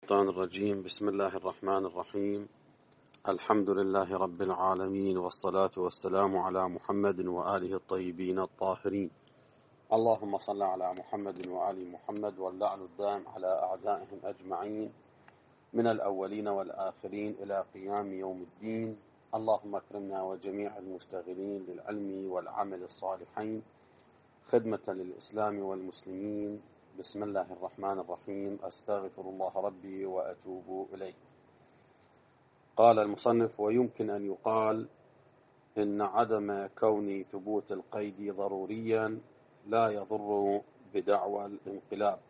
الشيطان الرجيم. بسم الله الرحمن الرحيم. الحمد لله رب العالمين، والصلاة والسلام على محمد وآله الطيبين الطاهرين. اللهم صل على محمد وآل محمد، واللعن الدائم على أعدائهم أجمعين من الأولين والآخرين إلى قيام يوم الدين. اللهم اكرمنا وجميع المشتغلين للعلم والعمل الصالحين خدمة للإسلام والمسلمين. بسم الله الرحمن الرحيم. أستغفر الله ربي وأتوب إليه. قال المصنف: ويمكن أن يقال إن عدم كون ثبوت القيد ضروريا لا يضر بدعوى الانقلاب.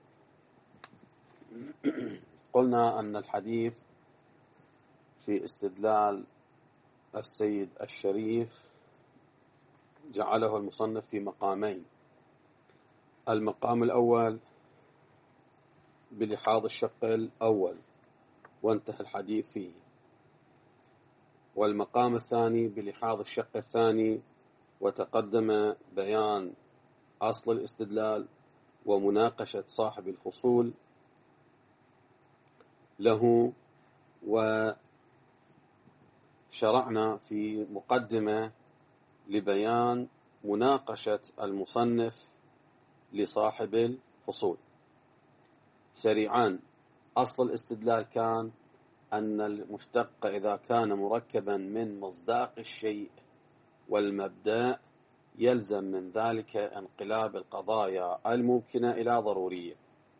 قلنا أن الحديث في استدلال السيد الشريف جعله المصنف في مقامين. المقام الأول بلحاظ الشق الأول وانتهى الحديث فيه، والمقام الثاني بلحاظ الشق الثاني وتقدم بيان أصل الاستدلال ومناقشة صاحب الفصول له، وشرعنا في مقدمة لبيان مناقشة المصنف لصاحب الفصول. سريعا، أصل الاستدلال كان أن المشتق إذا كان مركبا من مصداق الشيء والمبدأ يلزم من ذلك انقلاب القضايا الممكنة إلى ضرورية،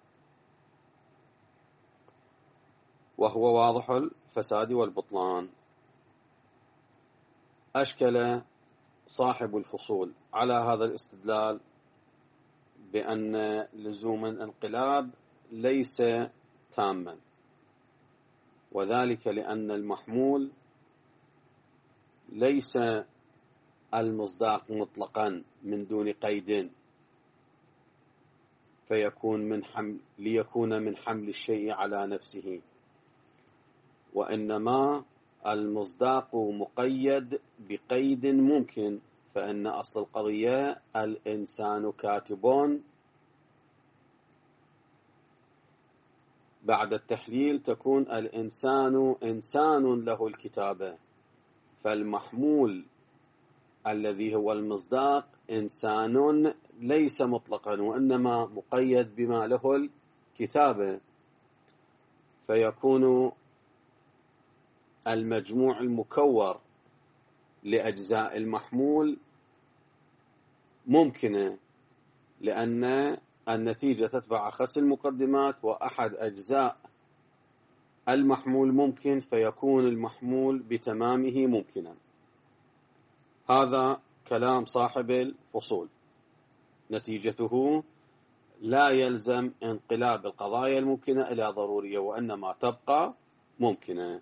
وهو واضح الفساد والبطلان. أشكل صاحب الفصول على هذا الاستدلال بأن لزوم الانقلاب ليس تاما، وذلك لأن المحمول ليس المصداق مطلقا من دون قيد ليكون من حمل الشيء على نفسه، وإنما المصداق مقيد بقيد ممكن. فإن أصل القضية الإنسان كاتب، بعد التحليل تكون الإنسان إنسان له الكتابة، فالمحمول الذي هو المصداق إنسان ليس مطلقا وإنما مقيد بما له الكتابة، فيكون المجموع المكور لأجزاء المحمول ممكنة، لأن النتيجة تتبع أخس المقدمات، وأحد أجزاء المحمول ممكن، فيكون المحمول بتمامه ممكنا. هذا كلام صاحب الفصول. نتيجته لا يلزم انقلاب القضايا الممكنة إلى ضرورية، وإنما تبقى ممكنة.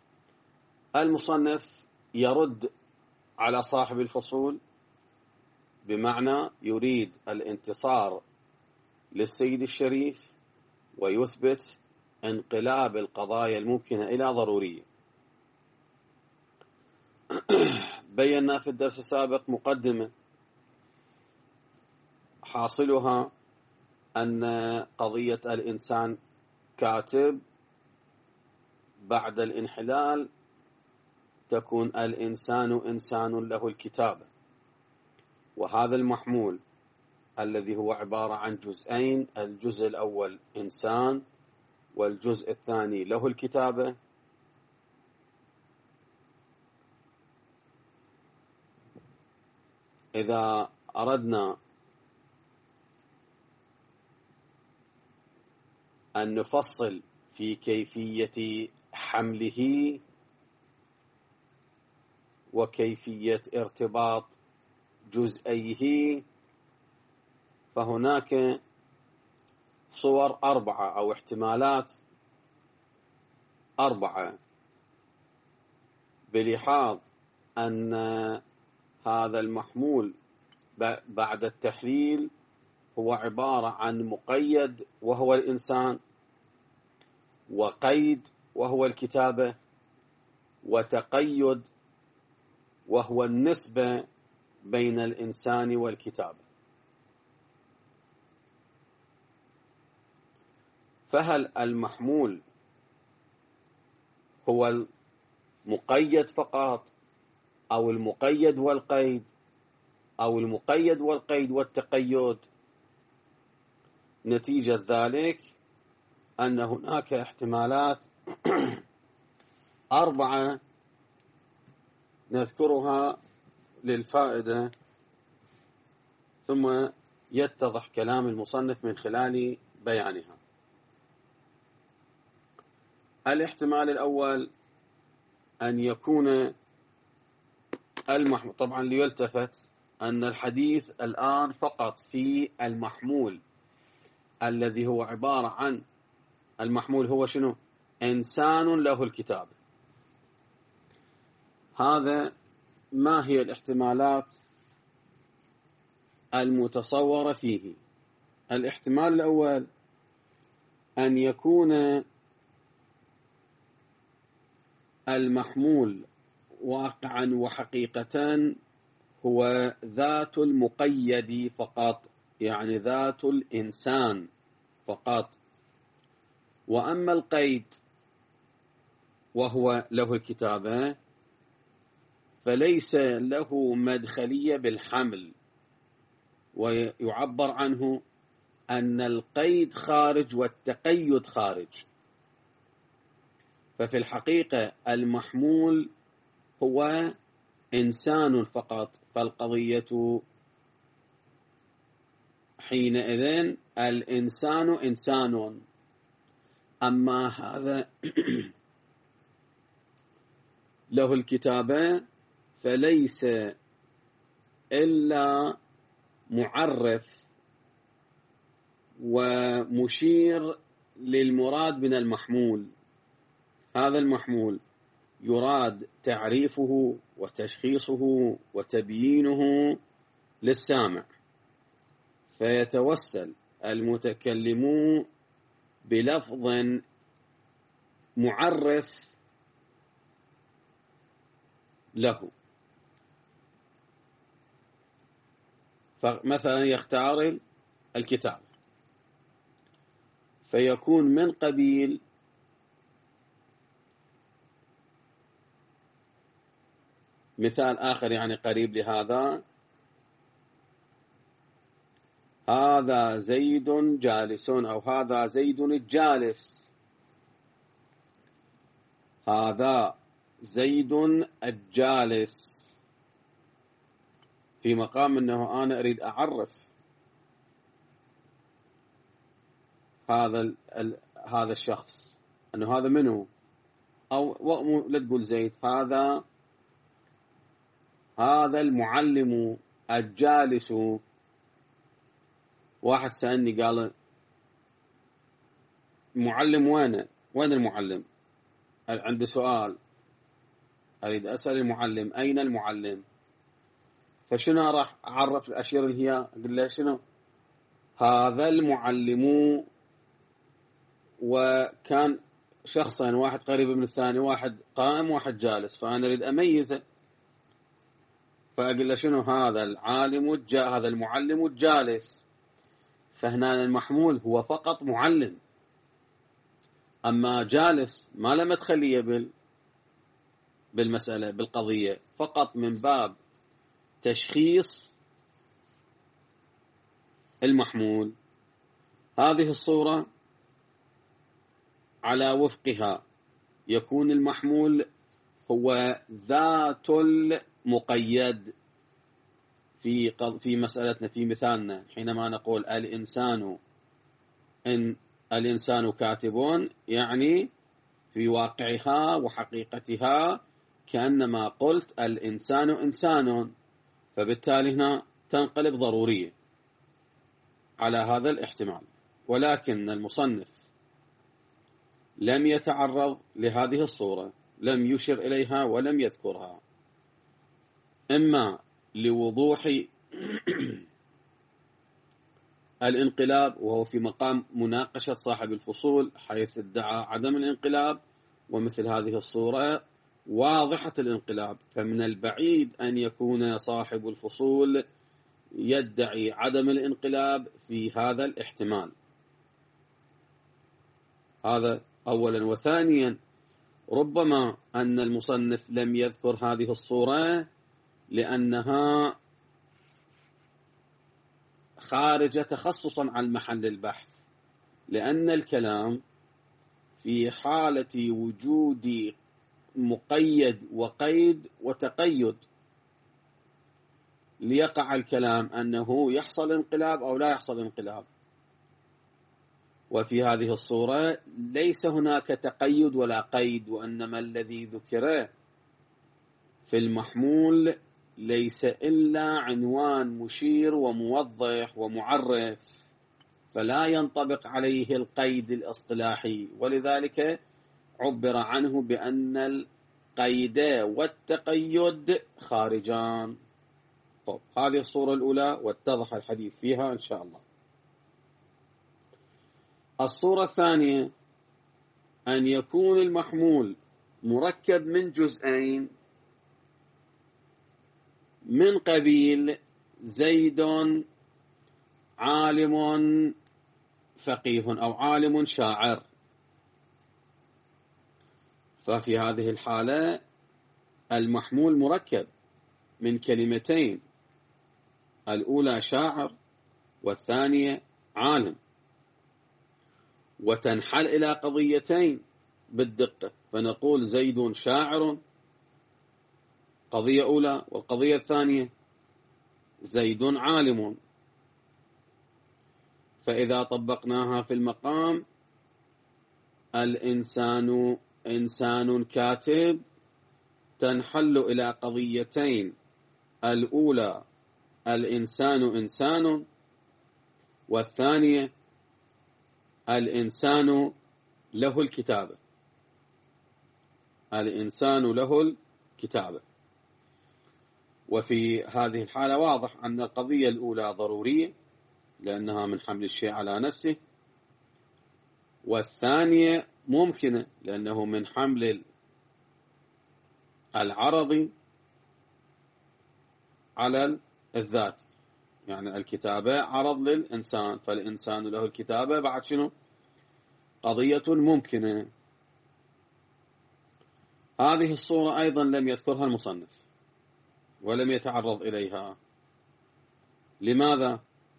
المصنف يرد على صاحب الفصول، بمعنى يريد الانتصار للسيد الشريف ويثبت انقلاب القضايا الممكنة إلى ضرورية. بينا في الدرس السابق مقدمة حاصلها أن قضية الإنسان كاتب بعد الانحلال تكون الإنسان إنسان له الكتابة، وهذا المحمول الذي هو عبارة عن جزئين: الجزء الأول إنسان والجزء الثاني له الكتابة. إذا أردنا أن نفصل في كيفية حمله وكيفية ارتباط جزئيه، فهناك صور 4 أو احتمالات 4، بلحاظ أن هذا المحمول بعد التحليل هو عبارة عن مقيد وهو الإنسان، وقيد وهو الكتابة، وتقيد وهو النسبة بين الإنسان والكتابة. فهل المحمول هو المقيد فقط، أو المقيد والقيد، أو المقيد والقيد والتقيد. نتيجة ذلك أن هناك احتمالات 4 نذكرها للفائدة، ثم يتضح كلام المصنف من خلال بيانها. الاحتمال الأول أن يكون المحمول، طبعا ليلتفت أن الحديث الآن فقط في المحمول الذي هو عبارة عن المحمول هو شنو؟ إنسان له الكتابة. هذا ما هي الاحتمالات المتصورة فيه؟ الاحتمال الأول أن يكون المحمول واقعا وحقيقة هو ذات المقيد فقط، يعني ذات الإنسان فقط. وأما القيد وهو له الكتابة فليس له مدخلية بالحمل، ويعبر عنه أن القيد خارج والتقيد خارج. ففي الحقيقة المحمول هو إنسان فقط، فالقضية حينئذ الإنسان إنسان. أما هذا له الكتابة فليس إلا معرف ومشير للمراد من المحمول. هذا المحمول يراد تعريفه وتشخيصه وتبيينه للسامع، فيتوسل المتكلم بلفظ معرف له. فمثلا يختار الكتاب فيكون من قبيل مثال آخر يعني قريب لهذا: هذا زيد جالس، أو هذا زيد الجالس، هذا زيد الجالس، في مقام أنه أنا أريد أعرف هذا الشخص أنه هذا منه. أو لا تقول زيد، هذا المعلم الجالس. واحد سألني قال المعلم وين المعلم؟ عندي سؤال أريد أسأل المعلم أين المعلم؟ فشنو راح أعرف الأشياء اللي هي؟ أقول له شنو؟ هذا المعلم. وكان شخصين، واحد قريب من الثاني، واحد قائم واحد جالس، فأنا أريد أميزه، فأقول له شنو؟ هذا العالم هذا المعلم الجالس. فهنا المحمول هو فقط معلم، أما جالس ما له مدخلية بالمسألة بالقضية، فقط من باب تشخيص المحمول. هذه الصورة على وفقها يكون المحمول هو ذات المقيد في مسألتنا، في مثالنا، حينما نقول الإنسان كاتب، يعني في واقعها وحقيقتها كأنما قلت الإنسان إنسان، فبالتالي هنا تنقلب ضرورية على هذا الاحتمال. ولكن المصنف لم يتعرض لهذه الصورة، لم يشر إليها ولم يذكرها، إما لوضوح الانقلاب، وهو في مقام مناقشة صاحب الفصول حيث ادعى عدم الانقلاب، ومثل هذه الصورة واضحة الانقلاب، فمن البعيد أن يكون صاحب الفصول يدعي عدم الانقلاب في هذا الاحتمال. هذا أولا. وثانيا ربما أن المصنف لم يذكر هذه الصورة لأنها خارجة تخصصا عن محل البحث، لأن الكلام في حالة وجود مقيد وقيد وتقيد، ليقع الكلام أنه يحصل انقلاب أو لا يحصل انقلاب. وفي هذه الصورة ليس هناك تقيد ولا قيد، وإنما الذي ذكر في المحمول ليس إلا عنوان مشير وموضح ومعرف، فلا ينطبق عليه القيد الاصطلاحي، ولذلك عبر عنه بأن القيد والتقيد خارجان. طب هذه الصورة الأولى واتضح الحديث فيها إن شاء الله. الصورة الثانية أن يكون المحمول مركب من جزئين من قبيل زيد عالم فقيه أو عالم شاعر، ففي هذه الحالة المحمول مركب من كلمتين، الأولى شاعر والثانية عالم، وتنحل إلى قضيتين بالدقة، فنقول زيد شاعر قضية أولى، والقضية الثانية زيد عالم. فإذا طبقناها في المقام الإنسان إنسان كاتب تنحل إلى قضيتين، الأولى الإنسان إنسان، والثانية الإنسان له الكتابة، الإنسان له الكتابة. وفي هذه الحالة واضح أن القضية الأولى ضرورية لأنها من حمل الشيء على نفسه، والثانية ممكنة لأنه من حمل العرض على الذات، يعني الكتابة عرض للإنسان، فالإنسان له الكتابة بعد شنو؟ قضية ممكنة. هذه الصورة أيضا لم يذكرها المصنف ولم يتعرض إليها. لماذا؟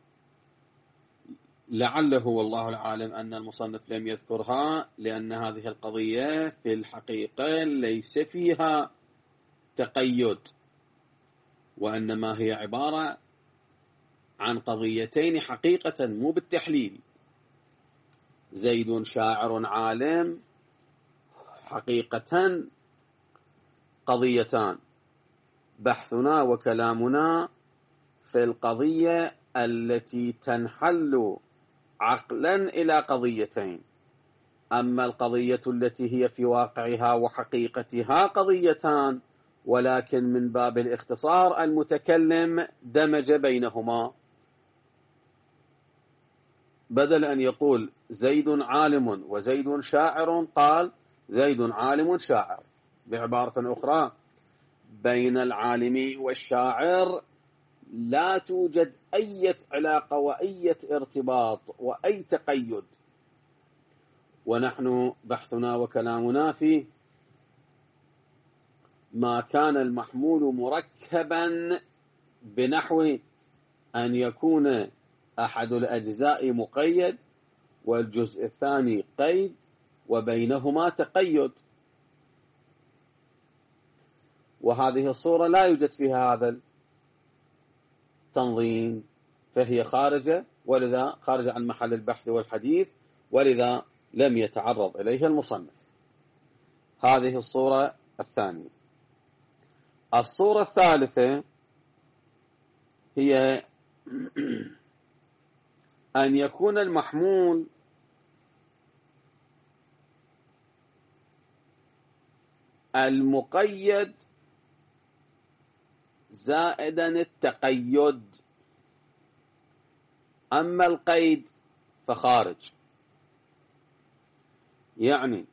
لعله والله العالم أن المصنف لم يذكرها لأن هذه القضية في الحقيقة ليس فيها تقيد، وإنما هي عبارة عن قضيتين حقيقة مو بالتحليل. زيد شاعر عالم حقيقة قضيتان، بحثنا وكلامنا في القضية التي تنحل عقلا إلى قضيتين، أما القضية التي هي في واقعها وحقيقتها قضيتان، ولكن من باب الاختصار المتكلم دمج بينهما، بدل أن يقول زيد عالم وزيد شاعر قال زيد عالم شاعر. بعبارة أخرى بين العالم والشاعر لا توجد أي علاقة وأي ارتباط وأي تقيد، ونحن بحثنا وكلامنا في ما كان المحمول مركبا بنحو أن يكون أحد الأجزاء مقيد والجزء الثاني قيد وبينهما تقيد، وهذه الصورة لا يوجد فيها هذا التنظيم، فهي خارجة، ولذا خارج عن محل البحث والحديث، ولذا لم يتعرض إليها المصنف. هذه الصورة الثانية. الصورة الثالثة هي أن يكون المحمول المقيد زائدا التقيد، أما القيد فخارج. يعني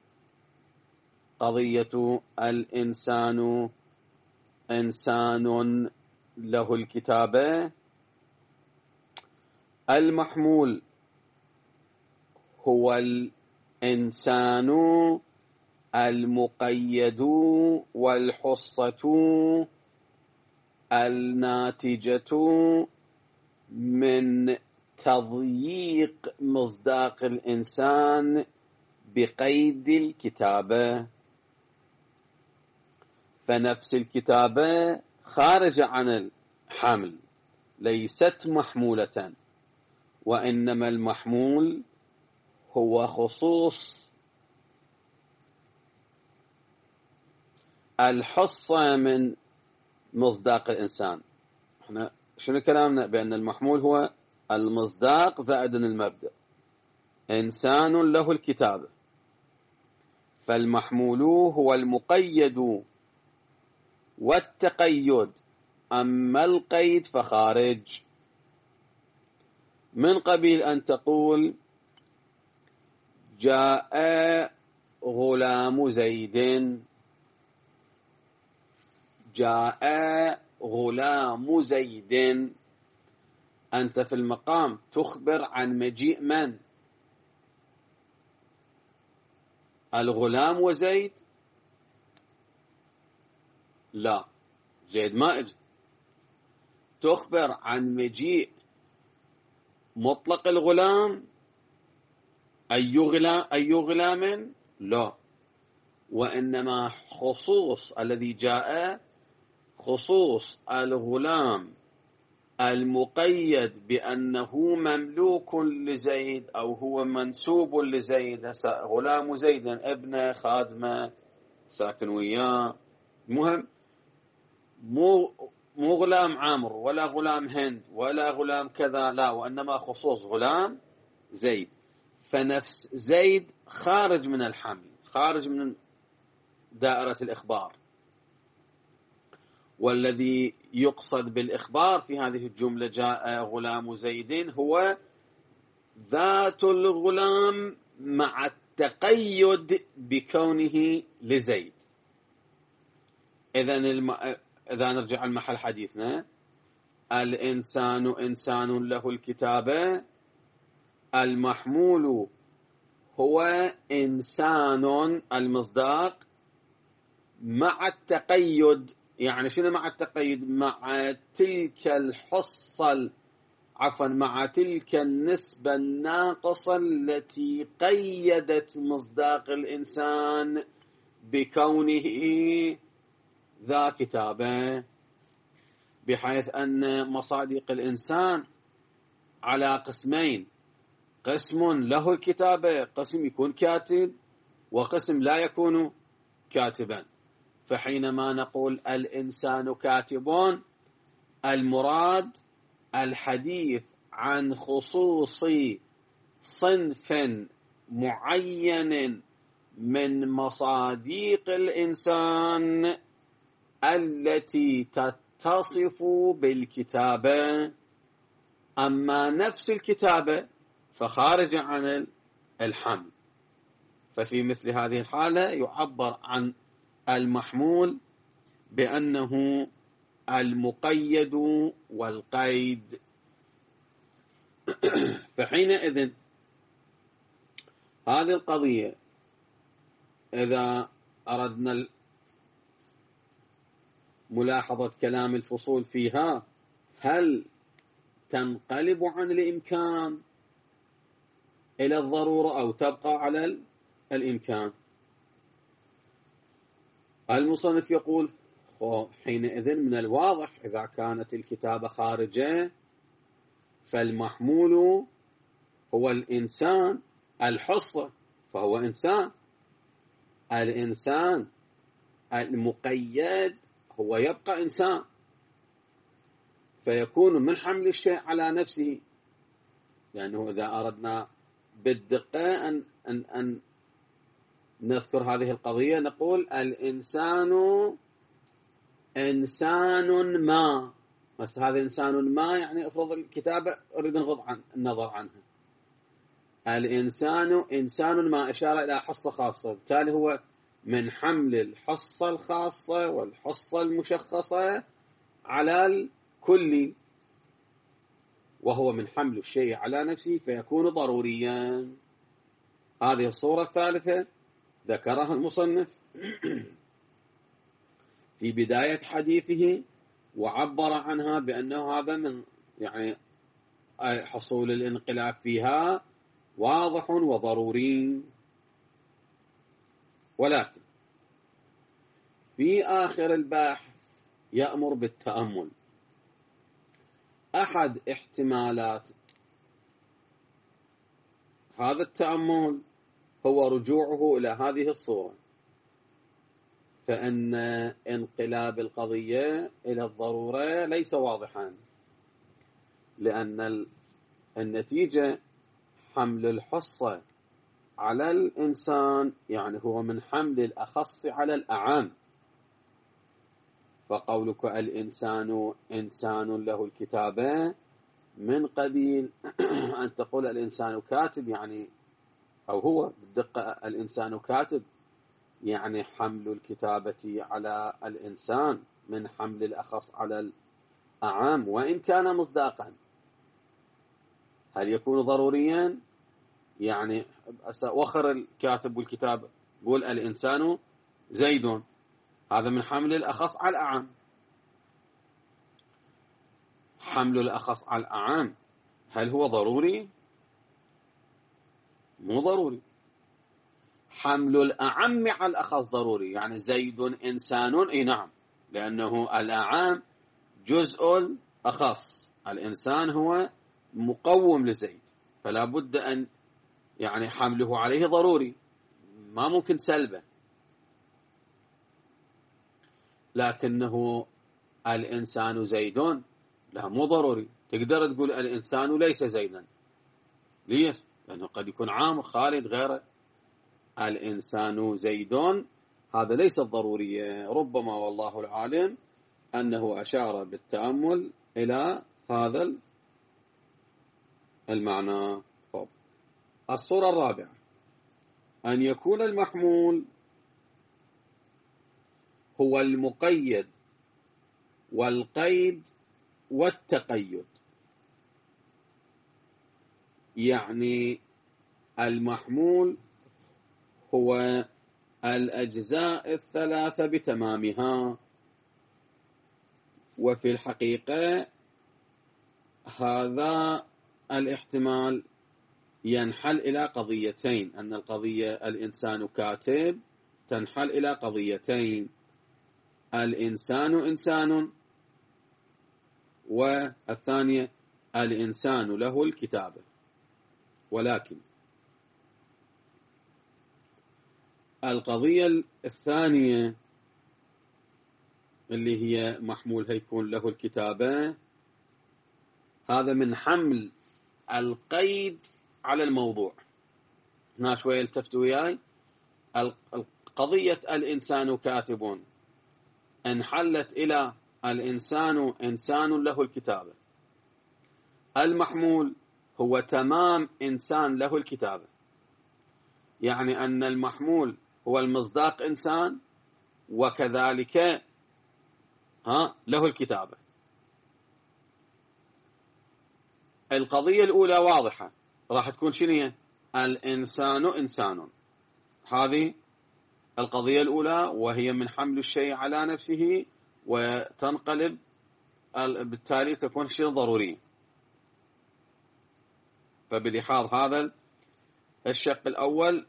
قضية الإنسان إنسان له الكتابة، المحمول هو الإنسان المقيد والحصة الناتجة من تضييق مصداق الإنسان بقيد الكتابة. فنفس الكتابة خارجة عن الحمل، ليست محمولة، وإنما المحمول هو خصوص الحصة من مصداق الإنسان. احنا شنو كلامنا؟ بأن المحمول هو المصداق زائد المبدأ. إنسان له الكتابة، فالمحمول هو المقيد والتقيد، أما القيد فخارج. من قبيل أن تقول جاء غلام زيد، جاء غلام زيد، أنت في المقام تخبر عن مجيء من؟ الغلام وزيد؟ لا، زيد ما اجى. تخبر عن مجيء مطلق الغلام؟ أي غلام؟ لا، وإنما خصوص الذي جاء خصوص الغلام المقيد بأنه مملوك لزيد أو هو منسوب لزيد. غلام زيد ابنه، خادمه، ساكن وياه، المهم مو غلام عمرو ولا غلام هند ولا غلام كذا، لا، وإنما خصوص غلام زيد. فنفس زيد خارج من الحمل، خارج من دائرة الإخبار. والذي يقصد بالإخبار في هذه الجملة جاء غلام زيد هو ذات الغلام مع التقيد بكونه لزيد. إذا نرجع المحل حديثنا، الإنسان إنسان له الكتابة، المحمول هو إنسان المصداق مع التقيد. يعني شنو مع التقيد؟ مع تلك الحصة، مع تلك النسبة الناقصة التي قيدت مصداق الإنسان بكونه ذا كتابة، بحيث أن مصادق الإنسان على قسمين: قسم له الكتابة، قسم يكون كاتب، وقسم لا يكون كاتبا. فحينما نقول الإنسان كاتب، المراد الحديث عن خصوص صنف معين من مصادق الإنسان التي تتصف بالكتابة. أما نفس الكتابة فخارجة عن الحمل. ففي مثل هذه الحالة يعبر عن المحمول بأنه المقيد والقيد. فحينئذ هذه القضية إذا أردنا ملاحظة كلام الفصول فيها، هل تنقلب عن الإمكان إلى الضرورة أو تبقى على الإمكان؟ المصنف يقول حينئذ من الواضح إذا كانت الكتابة خارجة فالمحمول هو الإنسان، الحصة فهو إنسان، الإنسان المقيد هو يبقى إنسان، فيكون من حمل الشيء على نفسه. لأنه إذا أردنا بالدقة أن نذكر هذه القضية نقول الإنسان إنسان ما، بس هذا إنسان ما يعني افرض الكتابة أريد نغض عن النظر عنها. الإنسان إنسان ما إشارة إلى حصة خاصة، بالتالي هو من حمل الحصة الخاصة والحصة المشخصة على الكل، وهو من حمل الشيء على نفسه فيكون ضروريا. هذه الصورة الثالثة ذكرها المصنف في بداية حديثه وعبر عنها بأنه هذا من يعني حصول الانقلاب فيها واضح وضروري. ولكن في آخر البحث يأمر بالتأمل. أحد احتمالات هذا التأمل هو رجوعه إلى هذه الصورة، فإن انقلاب القضية إلى الضرورة ليس واضحا، لأن النتيجة حمل الحصة على الإنسان يعني هو من حمل الأخص على الأعم. فقولك الإنسان إنسان له الكتابة من قبيل أن تقول الإنسان كاتب، يعني أو هو بالدقة الإنسان كاتب، يعني حمل الكتابة على الإنسان من حمل الأخص على الأعم وإن كان مصداقا. هل يكون ضروريا؟ يعني وخر الكاتب والكتاب قول الإنسان زيد، هذا من حمل الأخص على الأعم. حمل الأخص على الأعم هل هو ضروري؟ مو ضروري. حمل الأعم على الأخص ضروري، يعني زيد إنسان، اي نعم، لأنه الأعم جزء الأخص، الإنسان هو مقوم لزيد، فلا بد أن يعني حمله عليه ضروري، ما ممكن سلبه. لكنه الإنسان زيد لا، مو ضروري. تقدر تقول الإنسان ليس زيدا، ليش؟ لأنه قد يكون عامر خالد غيره. الإنسان زيد هذا ليس ضرورية، ربما والله العالم أنه أشار بالتأمل إلى هذا المعنى. طب. الصورة الرابعة أن يكون المحمول هو المقيد والقيد والتقيد. يعني المحمول هو الأجزاء الثلاثة بتمامها، وفي الحقيقة هذا الاحتمال ينحل إلى قضيتين، أن القضية الإنسان كاتب تنحل إلى قضيتين: الإنسان إنسان، والثانية الإنسان له الكتابة. ولكن القضية الثانية اللي هي محمول هيكون له الكتابة، هذا من حمل القيد على الموضوع. هنا شوية التفتوا وياي. قضية الإنسان كاتب انحلت إلى الإنسان إنسان له الكتابة. المحمول هو تمام إنسان له الكتابة، يعني أن المحمول هو المصداق إنسان وكذلك له الكتابة. القضية الأولى واضحة، راح تكون شنو؟ الإنسان إنسان، هذه القضية الأولى، وهي من حمل الشيء على نفسه وتنقلب بالتالي تكون شيء ضروري. فبلحاظ هذا الشق الأول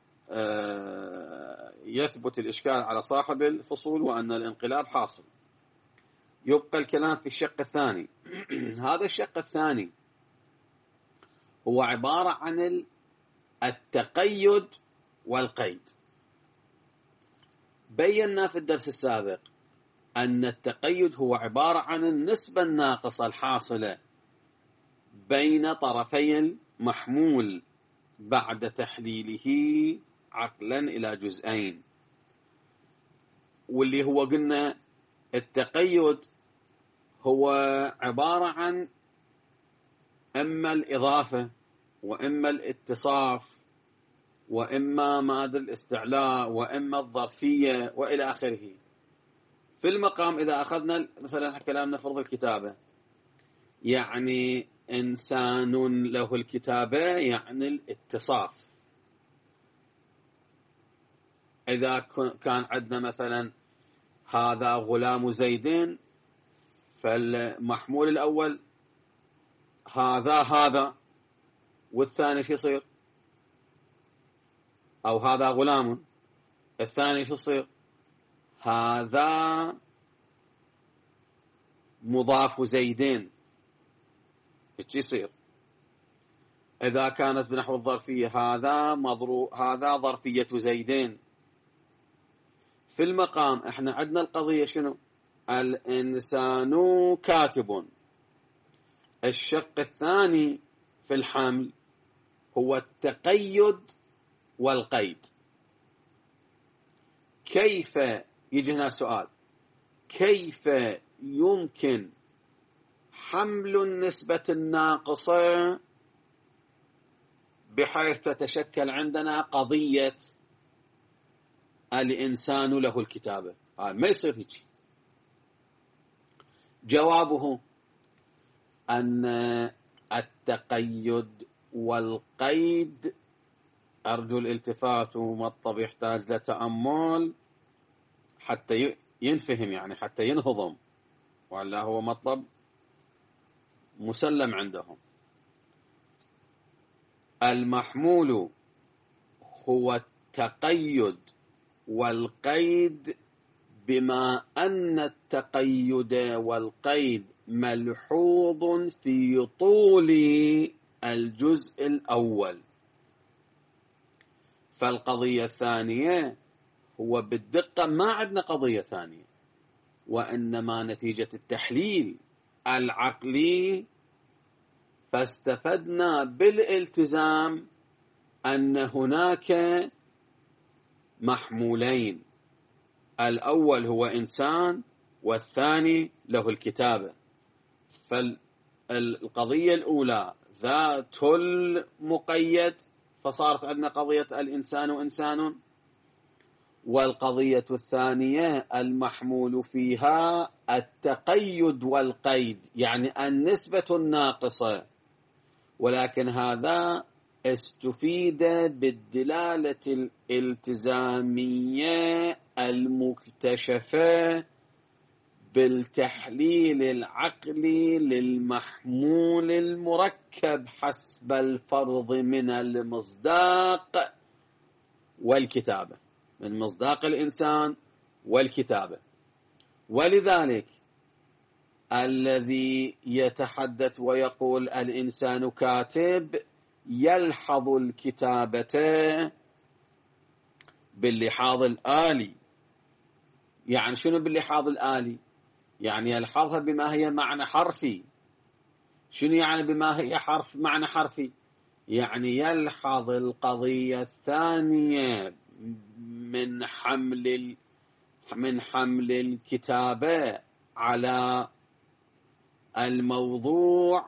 يثبت الإشكال على صاحب الفصول وأن الانقلاب حاصل. يبقى الكلام في الشق الثاني. هذا الشق الثاني هو عبارة عن التقيد والقيد. بينا في الدرس السابق أن التقيد هو عبارة عن النسبة الناقصة الحاصلة بين طرفي المحمول بعد تحليله عقلا إلى جزئين، واللي هو قلنا التقيد هو عبارة عن إما الإضافة وإما الاتصاف وإما مادة الاستعلاء وإما الظرفية وإلى آخره. في المقام إذا أخذنا مثلا كلامنا فرض الكتابة، يعني إنسان له الكتابة يعني الاتصاف، إذا كان عندنا مثلا هذا غلام زيدين، فالمحمول الأول هذا، والثاني شو يصير؟ أو هذا غلام، الثاني شو يصير؟ هذا مضاف زيدين، ايش يصير؟ إذا كانت بنحو الظرفية هذا ظرفية زيدين. في المقام احنا عندنا القضية شنو؟ الإنسان كاتب. الشق الثاني في الحمل هو التقيد والقيد. كيف يجي هنا سؤال، كيف يمكن حمل النسبة الناقصة بحيث تتشكل عندنا قضية الإنسان له الكتابة؟ ما يصير هيك. جوابه أن التقيد والقيد، أرجو الالتفات ومطلب يحتاج لتأمل حتى ينفهم، يعني حتى ينهضم، ولا هو مطلب مسلم عندهم. المحمول هو التقيد والقيد، بما أن التقيد والقيد ملحوظ في طول الجزء الأول. فالقضية الثانية هو بالدقة ما عندنا قضية ثانية، وإنما نتيجة التحليل العقلي. فاستفدنا بالالتزام أن هناك محمولين، الأول هو إنسان والثاني له الكتابة. فالقضية الأولى ذات المقيد، فصارت عندنا قضية الإنسان إنسان، والقضية الثانية المحمول فيها التقيد والقيد، يعني النسبة الناقصة. ولكن هذا استفيد بالدلالة الالتزامية المكتشفة بالتحليل العقلي للمحمول المركب حسب الفرض من المصداق والكتابة، من مصداق الإنسان والكتابة. ولذلك الذي يتحدث ويقول الإنسان كاتب يلحظ الكتابة باللحاظ الآلي. يعني شنو باللحاظ الآلي؟ يعني يلحظها بما هي معنى حرفي. شنو يعني بما هي معنى حرفي؟ يعني يلحظ القضية الثانية من حمل الكتابة على الموضوع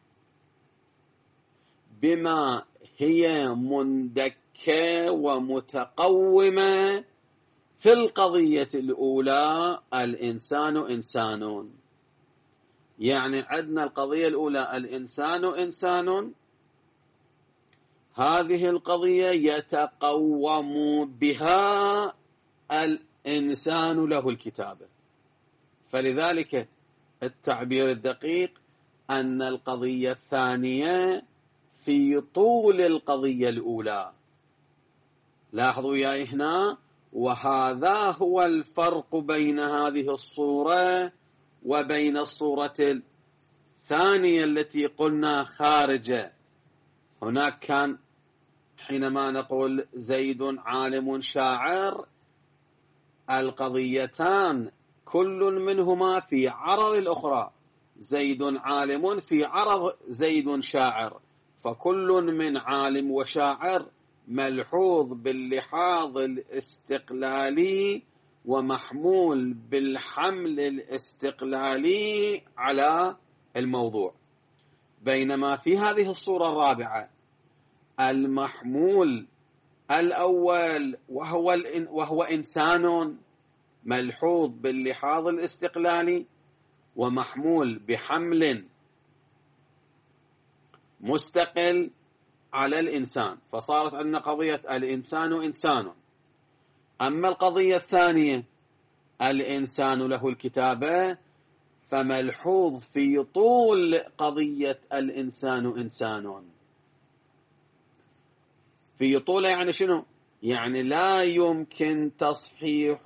بما هي مندكة ومتقومة في القضية الأولى الإنسان إنسان. يعني عندنا القضية الأولى الإنسان إنسان، هذه القضية يتقوم بها الإنسان له الكتابة. فلذلك التعبير الدقيق أن القضية الثانية في طول القضية الأولى. لاحظوا يا هنا، وهذا هو الفرق بين هذه الصورة وبين الصورة الثانية التي قلنا خارجة. هناك كان حينما نقول زيد عالم شاعر، القضيتان كل منهما في عرض الأخرى. زيد عالم في عرض زيد شاعر، فكل من عالم وشاعر ملحوظ باللحاظ الاستقلالي ومحمول بالحمل الاستقلالي على الموضوع. بينما في هذه الصورة الرابعة المحمول الأول وهو إنسان ملحوظ باللحاظ الاستقلالي ومحمول بحمل مستقل على الإنسان، فصارت عندنا قضية الإنسان إنسان. أما القضية الثانية الإنسان له الكتابة، فملحوظ في طول قضية الإنسان إنسان. في طول يعني شنو؟ يعني لا يمكن تصحيح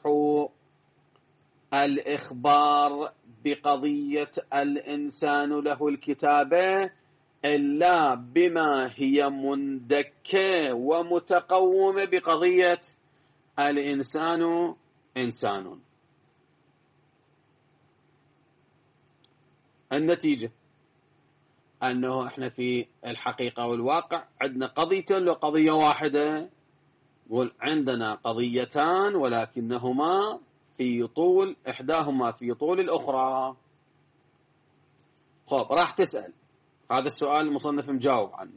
الإخبار بقضية الإنسان له الكتابة إلا بما هي مندكة ومتقومة بقضية الإنسان إنسان. النتيجة أنه إحنا في الحقيقة والواقع عندنا قضيتين لو قضية واحدة، عندنا قضيتان ولكنهما في طول، إحداهما في طول الأخرى. خب راح تسأل هذا السؤال المصنف مجاوب عنه.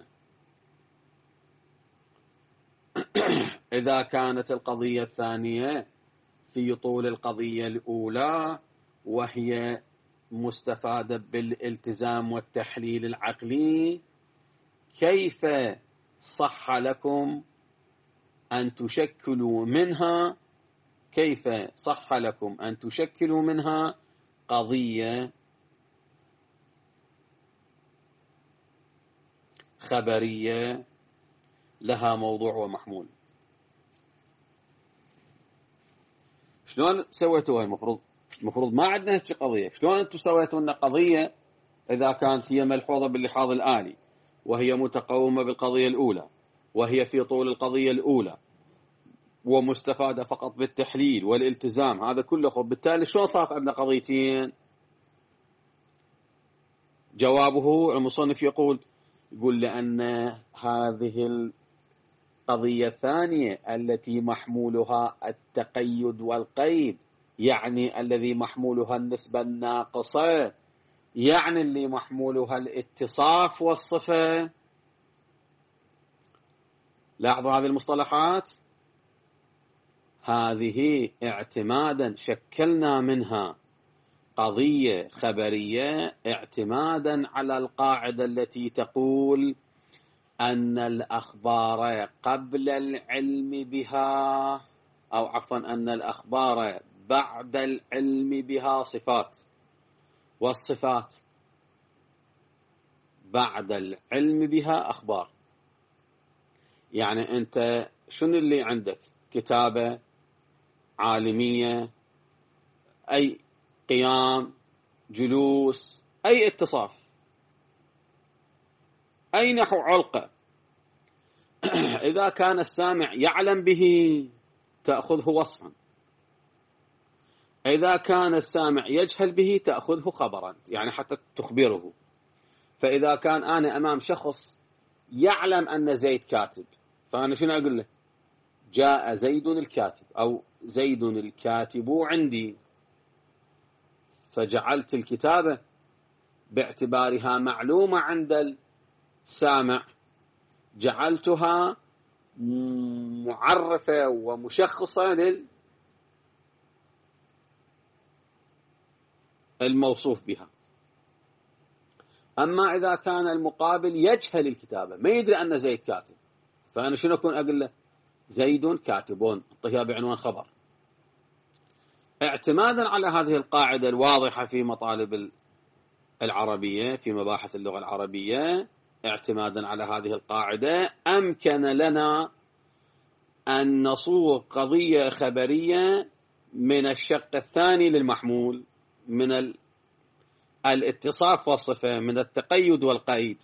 إذا كانت القضية الثانية في طول القضية الأولى وهي مستفادة بالالتزام والتحليل العقلي، كيف صح لكم أن تشكلوا منها قضية خبرية لها موضوع ومحمول؟ شلون سويتوها؟ المفروض ما عندنا هيك قضية. شلون أنتم سويتوا لنا قضية إذا كانت هي ملحوظة باللحاظ الآلي وهي متقومة بالقضية الأولى وهي في طول القضية الأولى ومستفادة فقط بالتحليل والالتزام هذا كله؟ خب بالتالي شلون صارت عندنا قضيتين؟ جوابه المصنف يقول لأن هذه القضية الثانية التي محمولها التقيد والقيد، يعني الذي محمولها النسبة الناقصة، يعني اللي محمولها الاتصاف والصفة. لاحظوا هذه المصطلحات، هذه اعتمادا شكلنا منها قضية خبرية اعتمادا على القاعدة التي تقول أن الأخبار قبل العلم بها، أو عفوا أن الأخبار بعد العلم بها صفات، والصفات بعد العلم بها أخبار. يعني أنت شنو اللي عندك؟ كتابة عالمية، أي قيام، جلوس، أي اتصاف، أي نحو علقة. إذا كان السامع يعلم به تأخذه وصفا، إذا كان السامع يجهل به تأخذه خبرا، يعني حتى تخبره. فإذا كان أنا أمام شخص يعلم أن زيد كاتب، فأنا شنو أقول له؟ جاء زيد الكاتب، أو زيد الكاتب عندي. فجعلت الكتابة باعتبارها معلومة عند السامع، جعلتها معرفة ومشخصة للموصوف بها. أما إذا كان المقابل يجهل الكتابة، ما يدري أن زيد كاتب، فأنا شنو أكون أقول له؟ زيد كاتبون، أعطيها بعنوان خبر. اعتمادا على هذه القاعدة الواضحة في مطالب العربية، في مباحث اللغة العربية، اعتمادا على هذه القاعدة أمكن لنا أن نصوغ قضية خبرية من الشق الثاني للمحمول، من الاتصاف والصفة، من التقيد والقيد.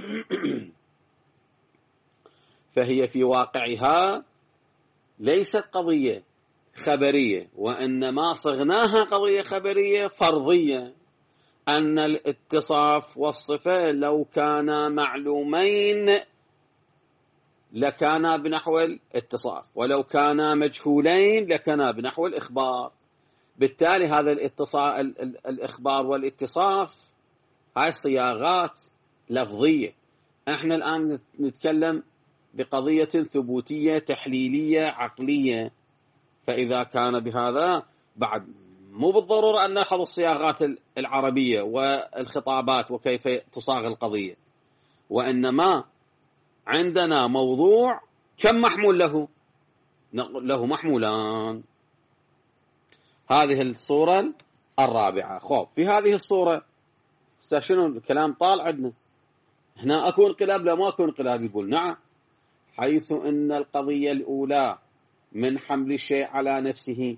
فهي في واقعها ليست قضية خبرية، وإنما صغناها قضية خبرية فرضية، أن الاتصاف والصفة لو كانا معلومين لكانا بنحو الاتصاف، ولو كانا مجهولين لكانا بنحو الإخبار. بالتالي هذا الإخبار والاتصاف هاي الصياغات لفظية. احنا الآن نتكلم بقضية ثبوتية تحليلية عقلية، فإذا كان بهذا بعد مو بالضرورة أن نأخذ الصياغات العربية والخطابات وكيف تصاغ القضية، وإنما عندنا موضوع كم محمول له؟ له محمولان. هذه الصورة الرابعة. خوف في هذه الصورة شنو الكلام طال عندنا؟ هنا أكو انقلاب لا ما أكو انقلاب؟ يقول نعم، حيث أن القضية الأولى من حمل الشيء على نفسه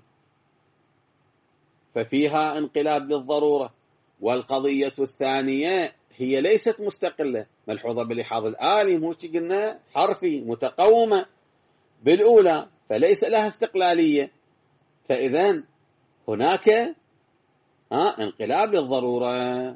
ففيها انقلاب للضرورة، والقضية الثانية هي ليست مستقلة، ملحوظة باللحاظ الآلي، مو قلنا حرفي متقومة بالأولى، فليس لها استقلالية. فإذن هناك انقلاب للضرورة.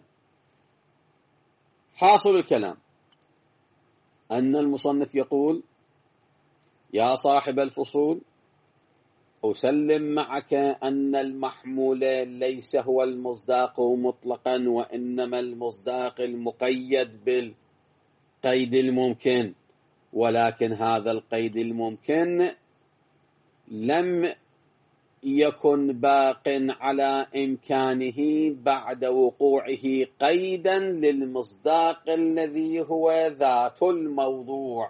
حاصل الكلام أن المصنف يقول: يا صاحب الفصول، أسلم معك أن المحمول ليس هو المصداق مطلقا، وإنما المصداق المقيد بالقيد الممكن، ولكن هذا القيد الممكن لم يكن باق على إمكانه بعد وقوعه قيدا للمصداق الذي هو ذات الموضوع،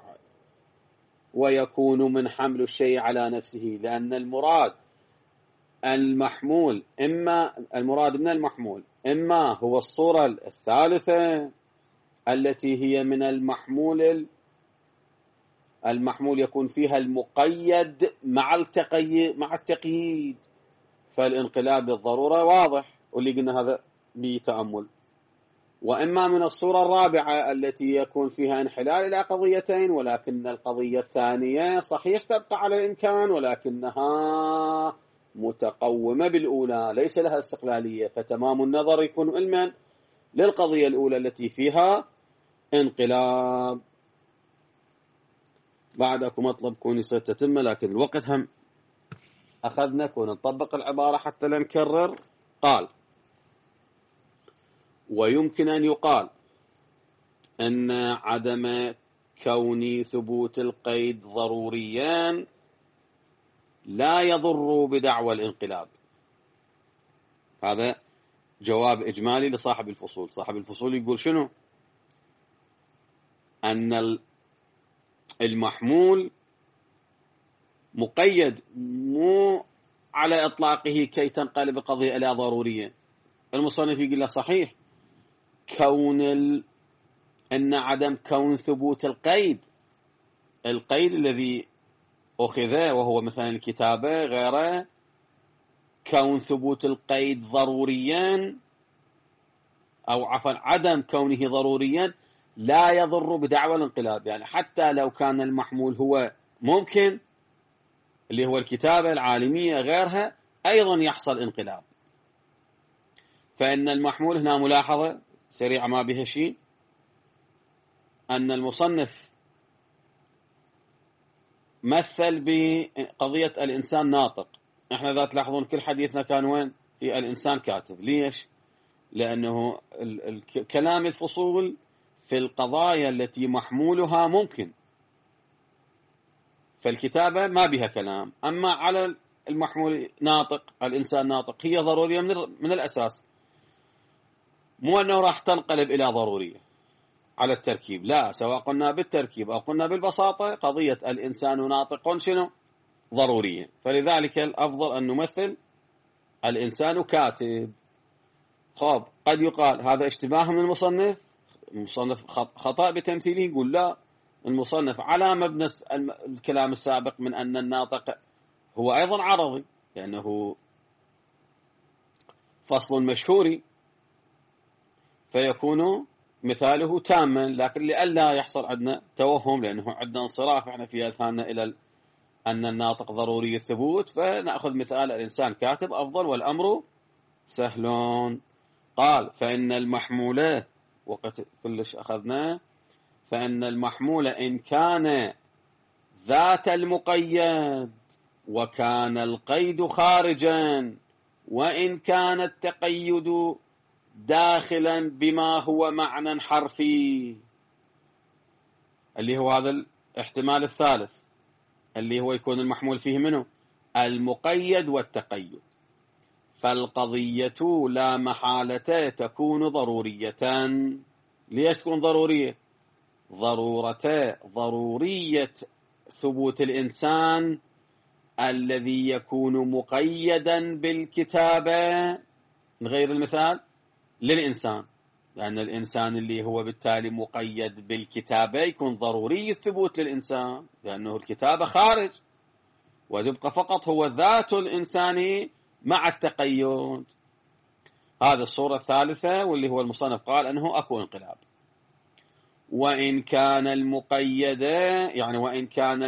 ويكون من حمل الشيء على نفسه، لأن المراد من المحمول إما هو الصورة الثالثة التي هي من المحمول يكون فيها المقيد مع التقييد، فالانقلاب بالضرورة واضح، واللي قلنا هذا بتأمل. وإما من الصورة الرابعة التي يكون فيها انحلال إلى قضيتين، ولكن القضية الثانية صحيح تبقى على الإمكان، ولكنها متقومة بالأولى، ليس لها استقلالية، فتمام النظر يكون علما للقضية الأولى التي فيها انقلاب. بعدكم مطلب كوني ستتم، لكن الوقت هم أخذنا كون نطبق العبارة حتى لا نكرر. قال: ويمكن أن يقال أن عدم كون ثبوت القيد ضروريا لا يضر بدعوى الانقلاب. هذا جواب إجمالي لصاحب الفصول. صاحب الفصول يقول شنو؟ أن المحمول مقيد مو على إطلاقه كي تنقلب القضية إلى ضرورية. المصنف يقول له صحيح، أن عدم كون ثبوت القيد الذي أخذه وهو مثلا الكتابة غيره، كون ثبوت القيد ضروريا، أو عفوا عدم كونه ضروريا لا يضر بدعوى الانقلاب. يعني حتى لو كان المحمول هو ممكن اللي هو الكتابة العالمية غيرها، أيضا يحصل انقلاب. فإن المحمول هنا ملاحظة سريعة ما بها شيء، أن المصنف مثل بقضية الإنسان ناطق. احنا ذات تلاحظون كل حديثنا كان وين؟ في الإنسان كاتب. ليش؟ لأنه كلام الفصول في القضايا التي محمولها ممكن، فالكتابة ما بها كلام. أما على المحمول ناطق، الإنسان ناطق، هي ضرورية من الأساس، مو أنه راح تنقلب إلى ضرورية على التركيب، لا، سواء قلنا بالتركيب أو قلنا بالبساطة، قضية الإنسان ناطق شنو؟ ضرورية. فلذلك الأفضل أن نمثل الإنسان كاتب. خب، قد يقال هذا اشتباه من المصنف خطأ بتمثيله. يقول لا، المصنف على مبنى الكلام السابق من أن الناطق هو أيضا عرضي، لأنه فصل مشهوري فيكون مثاله تاما، لكن لئلا يحصل عندنا توهم، لأنه عندنا انصراف احنا في أذهاننا إلى أن الناطق ضروري الثبوت، فنأخذ مثال الإنسان كاتب أفضل، والأمر سهل. قال: فإن المحمول، وقت كلش أخذناه، فإن المحمول إن كان ذات المقيد وكان القيد خارجا، وإن كان التقيد داخلا بما هو معنى حرفي، اللي هو هذا الاحتمال الثالث، اللي هو يكون المحمول فيه منه المقيد والتقيد، فالقضية لا محالة تكون ضرورية. ليش تكون ضرورية؟ ضرورية ثبوت الإنسان الذي يكون مقيدا بالكتابة، نغير المثال للإنسان، لأن الإنسان اللي هو بالتالي مقيد بالكتابة يكون ضروري الثبوت للإنسان، لأنه الكتابة خارج، ويبقى فقط هو ذات الإنسان مع التقيد. هذه الصورة الثالثة، واللي هو المصنف قال أنه أكو انقلاب. وإن كان المقيد، يعني وإن كان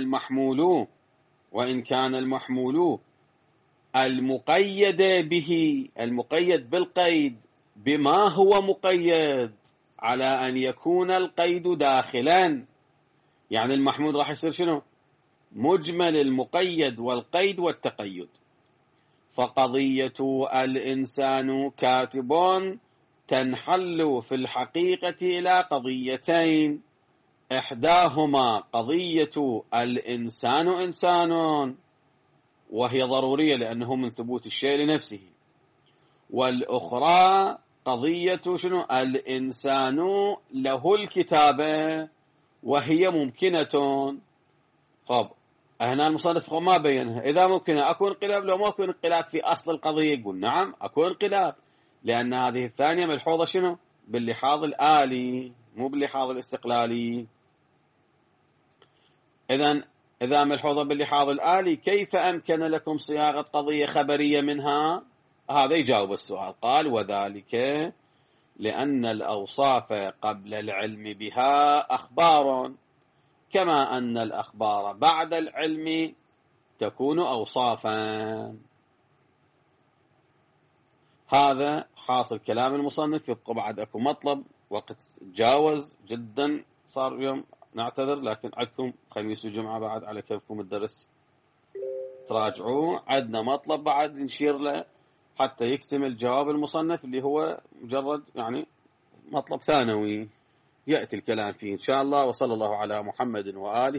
المحمول المقيد به، المقيد بالقيد بما هو مقيد، على أن يكون القيد داخلا، يعني المحمول راح يصير شنو؟ مجمل المقيد والقيد والتقيد. فقضية الإنسان كاتب تنحل في الحقيقة إلى قضيتين، إحداهما قضية الإنسان إنسان، وهي ضرورية لأنه من ثبوت الشيء لنفسه، والأخرى قضية شنو؟ الإنسان له الكتابة وهي ممكنة. طب هنا المصنف ما بينها، إذا ممكنة أكو انقلاب، لو ما أكو انقلاب في أصل القضية يقول نعم أكو انقلاب، لأن هذه الثانية ملحوظة شنو؟ باللحاظ الآلي مو باللحاظ الاستقلالي. إذا ملحوظة باللحاظ الآلي، كيف أمكن لكم صياغة قضية خبرية منها؟ هذا يجاوب السؤال. قال وذلك لأن الأوصاف قبل العلم بها أخبار، كما أن الأخبار بعد العلم تكون أوصافا. هذا حاصل كلام المصنف. يبقى بعد أكو مطلب، وقت تجاوز جدا، صار اليوم نعتذر، لكن عندكم خميس وجمعة بعد على كيفكم الدرس تراجعوه. عندنا مطلب بعد نشير له حتى يكتمل جواب المصنف، اللي هو مجرد يعني مطلب ثانوي يأتي الكلام فيه إن شاء الله. وصلى الله على محمد وآله.